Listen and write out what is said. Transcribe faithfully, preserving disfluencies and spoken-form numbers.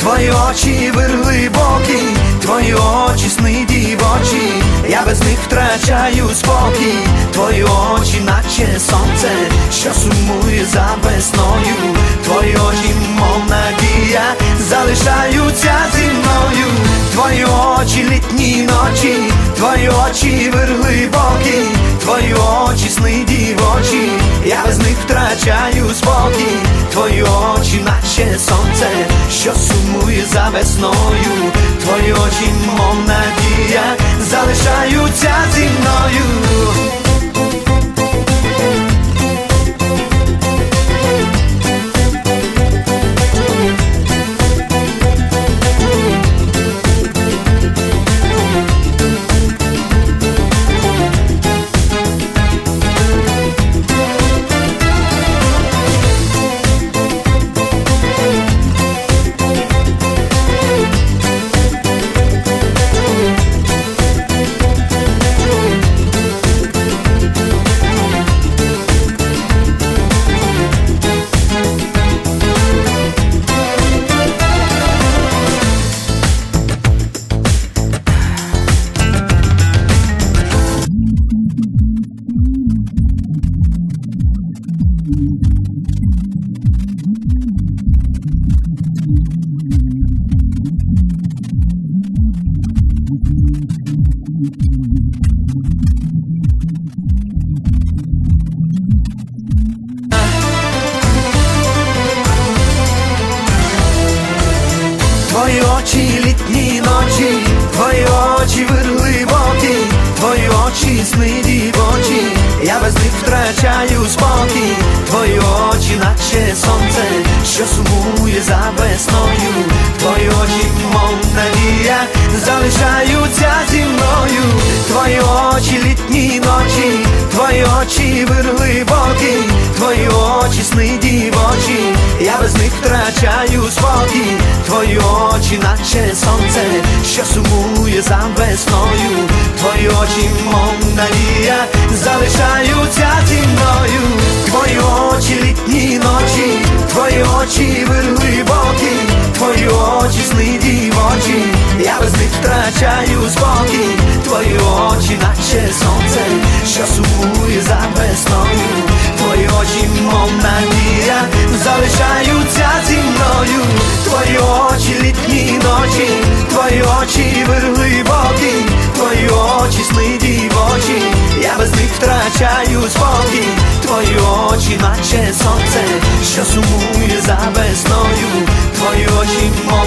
твої очі глибокі, твої очі сни дівочі, я без них втрачаю спокій. Твої очі, наче сонце, що сумує за весною. Твої очі, мов надія, залишаються зі мною. Твої очі, літні ночі, твої очі глибокі, твої очі сни дівочі, я без них втрачаю спокій. Твої очі, наче сонце, що сумує за весною. Твої очі, мов надія, залишаються зі мною. Твої очі, літні ночі, твої очі глибокі, твої очі сни дівочі, я без них втрачаю спокій. Твої очі, наче сонце, що сумує за весною. Твої очі, мов надія, залишаються зі мною. Твої очі, літні ночі, твої очі глибокі, твої очі сни дівочі, я без них втрачаю спокій. Твої очі, наче сонце, що сумує за весною. Твої очі, мов надія, залишаються зі мною. Твої очі, літні ночі, твої очі глибокі, твої очі сни дівочі, я без них втрачаю спокій. Твої очі, наче сонце, що сумує за весною. Твої очі, мов надія, залишаються зі мною. Твої очі, літні ночі, твої очі глибокі, твої очі сни дівочі, я без них втрачаю спокій. Твої очі, наче сонце, що сумує за весною. Твої очі, мов